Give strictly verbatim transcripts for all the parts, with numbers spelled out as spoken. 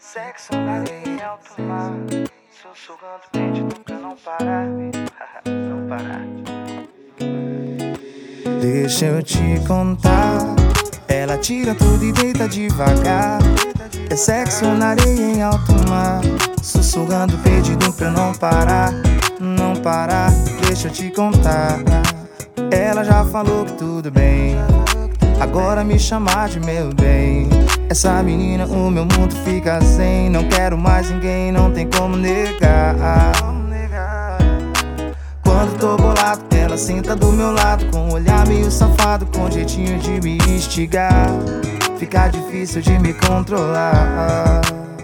Sexo na areia em alto mar, sussurrando pedindo pra não parar, não parar. Deixa eu te contar, ela tira tudo e deita devagar. É sexo na areia em alto mar, sussurrando pedindo pra não parar, não parar. Deixa eu te contar, ela já falou que tudo bem, agora me chamar de meu bem. Essa menina, o meu mundo fica sem. Não quero mais ninguém, não tem como negar. Quando tô bolado, ela senta do meu lado, com um olhar meio safado, com jeitinho de me instigar. Fica difícil de me controlar.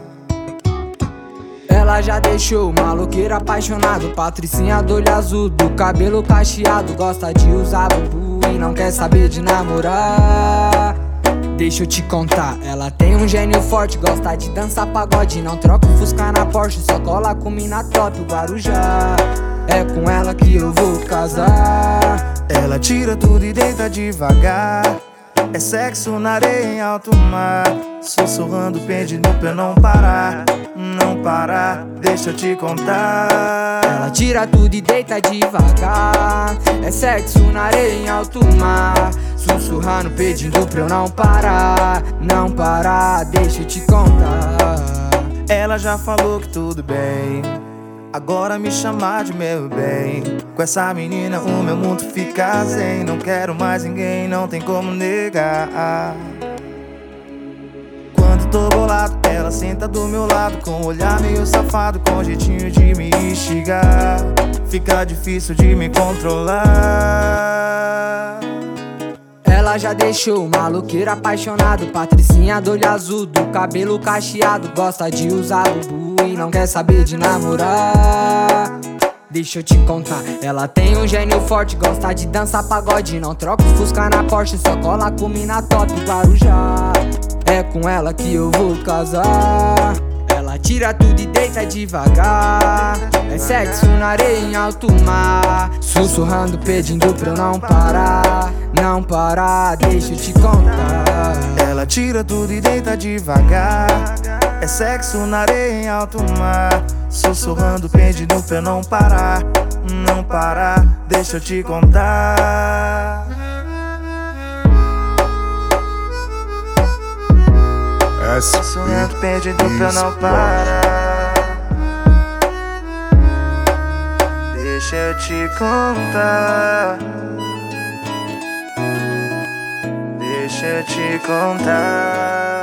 Ela já deixou o maloqueiro apaixonado, patricinha do olho azul, do cabelo cacheado. Gosta de usar bumbum e não quer saber de namorar. Deixa eu te contar, ela tem um gênio forte, gosta de dançar pagode, não troca o Fusca na Porsche, só cola com mina top, o Guarujá. É com ela que eu vou casar. Ela tira tudo e deita devagar. É sexo na areia em alto mar, sussurrando pedindo pra eu não parar, não parar. Deixa eu te contar, ela tira tudo e deita devagar. É sexo na areia em alto mar, sussurrando pedindo pra eu não parar, não parar. Deixa eu te contar, ela já falou que tudo bem, agora me chamar de meu bem. Com essa menina o meu mundo fica zen. Não quero mais ninguém, não tem como negar. Quando tô bolado, ela senta do meu lado, com um olhar meio safado, com jeitinho de me instigar. Fica difícil de me controlar. Ela já deixou o maloqueiro apaixonado, patricinha do olho azul, do cabelo cacheado. Gosta de usar bumbum e não quer saber de namorar. Deixa eu te contar, ela tem um gênio forte, gosta de dançar pagode, não troca o Fusca na Porsche, só cola com mina top, Guarujá. É com ela que eu vou casar. Ela tira tudo e deita devagar. É sexo na areia em alto mar, sussurrando pedindo pra eu não parar, não parar. Deixa eu te contar, ela tira tudo e deita devagar. É sexo na areia em alto mar, sussurrando pedindo pra eu não parar, não parar. Deixa eu te contar, sussurrando pedindo pra eu não parar. Deixa eu te contar, deixa eu te contar.